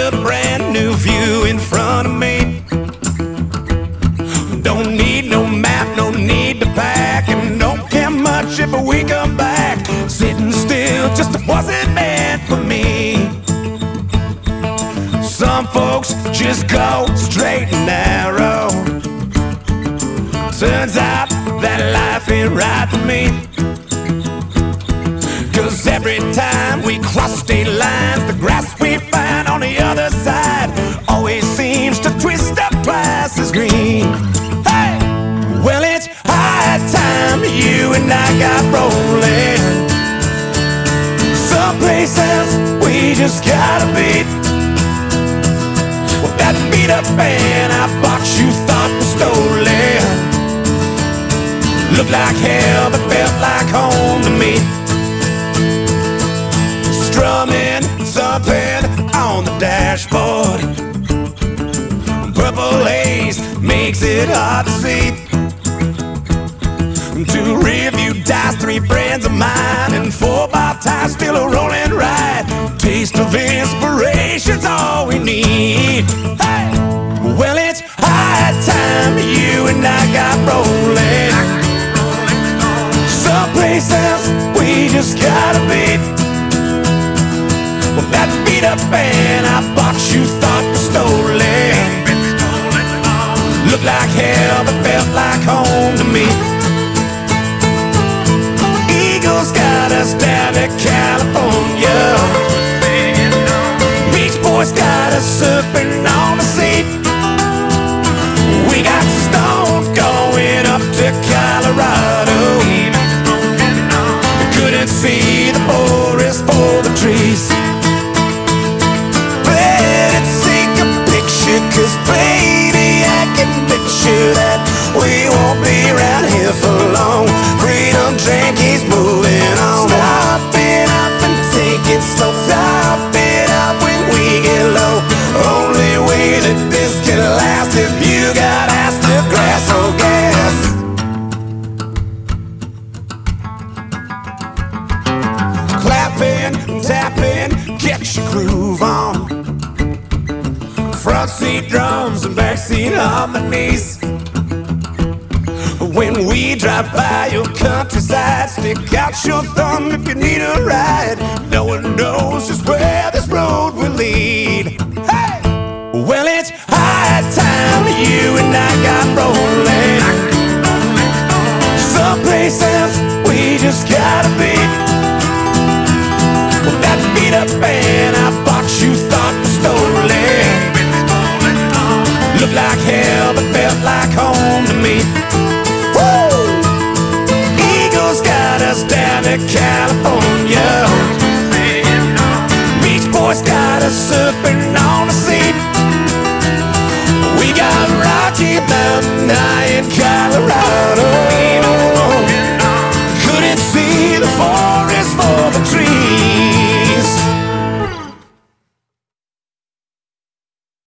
a brand new view in front of me. Don't need no map, no need to pack, and don't care much if we come back. Sitting still just wasn't meant for me. Some folks just go straight and narrow. Turns out that life ain't right for me. 'Cause every time we cross state lines, the grass we find on the other side always seems to twist up twice as green. Hey! Well, it's high time you and I got rolling. Some places we just gotta be. Well, that beat up band I bought you thought was stolen looked like hell but felt like home to me. Strumming something on the dashboard. Purple haze makes it hard to see. Two rearview dice, three friends of mine, and 4x tires still a rolling ride. Taste of inspiration's all we need. Hey! Well, it's high time you and I got rolling. Some places we just gotta be. Well, that beat up band I bought you thought was stolen looked like hell but felt like home to me. Eagles got us down to California. Beach Boys got us surfing on the sea. We got Stone going up to Colorado. Couldn't see the forest for the trees. Let's take a picture, 'cause baby I can picture that we won't be around here for long. Freedom train keeps moving on. Stop it up and take it slow. Top it up when we get low. Only way that this can last if you got acid grass or gas. Clapping, tapping, get your groove on. Front seat drums and back seat harmonies. When we drive by your countryside, stick out your thumb if you need a ride. No one knows just where this road will lead. Hey! Well, it's high time you and I got rolling. Some places we just gotta be. Well, that beat up band I bought you thought was stolen looked like hell but felt like home to me. Woo! Eagles got us down to California.